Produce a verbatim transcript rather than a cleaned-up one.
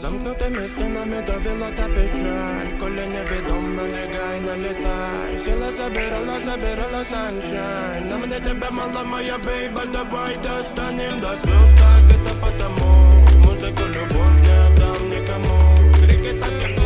Замкнутыми стенами давила та печаль. Коли невідом, налягай, налітай. Сила забирала, забирала sunshine. На мне тебя мало, моя бейба, давай достанем до слез. Так это потому, музыку любовь не отдам никому. Крики так и